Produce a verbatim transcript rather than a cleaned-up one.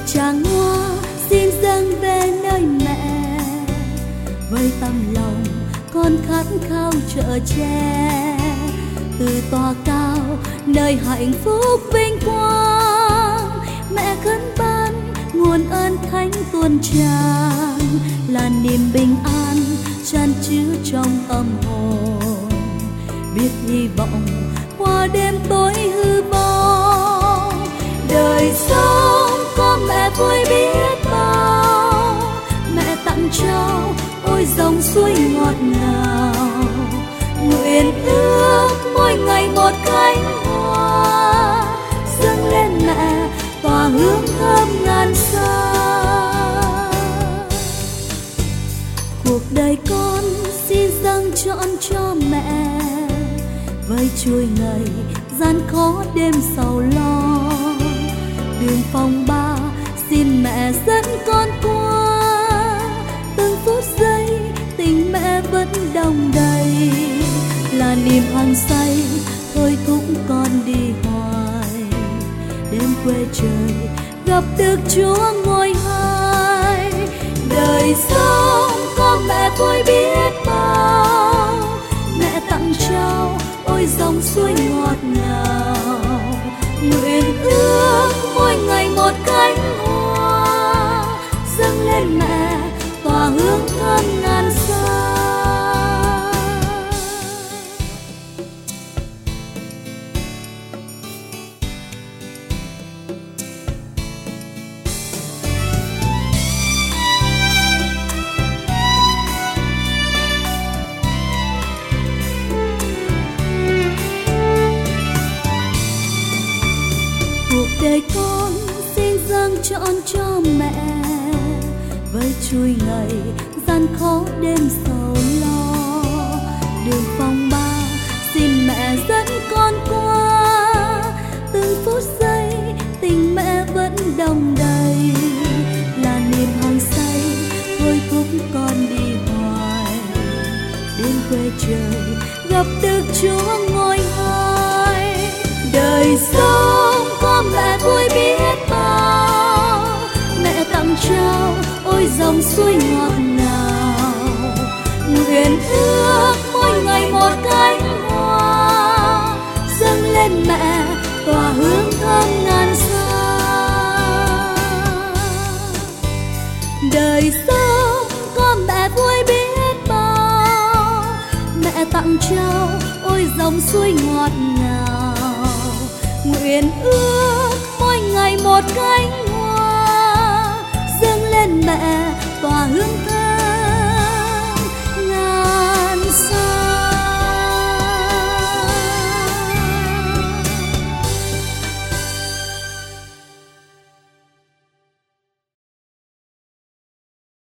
tràng hoa xin dâng về nơi mẹ, với tâm lòng con khát khao chở che. Từ tòa cao nơi hạnh phúc vinh quang, mẹ khấn ban nguồn ơn thánh tuôn tràn, là niềm bình an tràn chứa trong tâm hồn, biết hy vọng qua đêm tối hư vô. Đời sống có mẹ vui biết bao, mẹ tặng trao ôi dòng suối ngọt ngào. Nguyện ước mỗi ngày một cánh hoa dâng lên mẹ, tỏa hương thơm ngàn xa. Cuộc đời con xin dâng trọn cho mẹ, với chuôi ngày gian khó đêm sầu lo. Đường phòng ba xin mẹ dẫn con qua, từng phút giây tình mẹ vẫn đong đầy, là niềm hăng say thôi thúc con đi hoài. Đêm quê trời gặp được Chúa ngôi hai, đời sống có mẹ vui biết bao, mẹ tặng trao ôi dòng suối ngọt ngào. Nguyện ước mỗi ngày một cánh hoa dâng lên mẹ, tỏa hương thơm ngàn xa. Đời con xin dâng trọn cho mẹ, với chuôi ngày gian khó đêm sầu lo. Đường phòng ba xin mẹ dẫn con qua, từng phút giây tình mẹ vẫn đong đầy, là niềm hăng say thôi thúc con đi hoài. Đêm quê trời gặp được Chúa ngôi hai, đời sống có mẹ vui biết bao, mẹ tặng trao ôi dòng suối ngọt ngào. Nguyện ước mỗi ngày một cánh hoa dâng lên mẹ, tỏa hương thơm ngàn xa. Đời sống có mẹ vui biết bao, mẹ tặng trao ôi dòng suối ngọt ngào. Nguyện ước mỗi ngày một cánh hoa dâng lên mẹ,